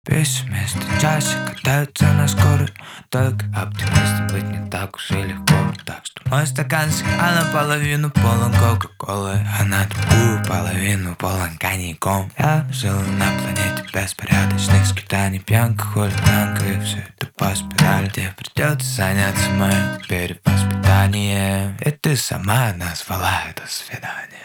Пессимисты чаще катаются на скорой. Только оптимистом быть не так уж и легко. Так что мой стаканчик, а наполовину полон кока-колы, а на другую половину полон коньяком. Я жил на планете беспорядочных скитаний, пьянка, хулиганка и все это по спирали. Тебе придется заняться моим перевоспитанием, и ты сама назвала это свидание.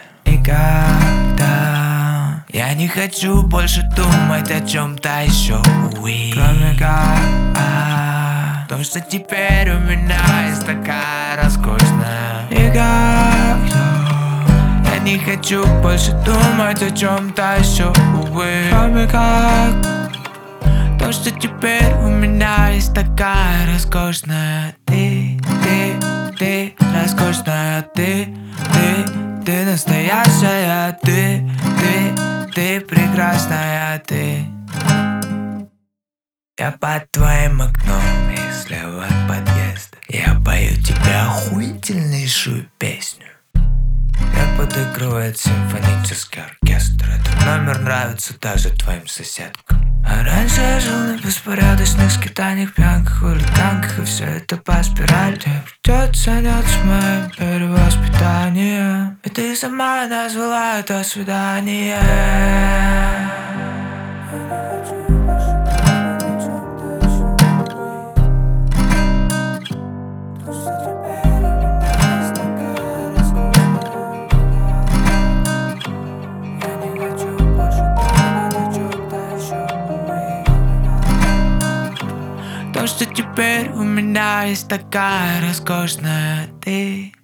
Никогда я не хочу больше думать о чем-то еще, кроме как о том, что теперь у меня есть такая роскошная. Никогда я не хочу больше думать о чем-то еще, кроме как то, что теперь у меня есть такая роскошная. Ты роскошная, ты настоящая, ты прекрасная, ты. Я под твоим окном и слева от подъезда я пою тебе охуительнейшую песню. Я подыгрывает симфонический оркестр. Этот номер нравится даже твоим соседкам. А раньше я жил на беспорядочных скитаниях, пьянках, хулиганках, и все это по спирали. Тебе придется заняться моим перевоспитанием, и ты сама назвала это свидание. То, что теперь у меня есть такая роскошная ты.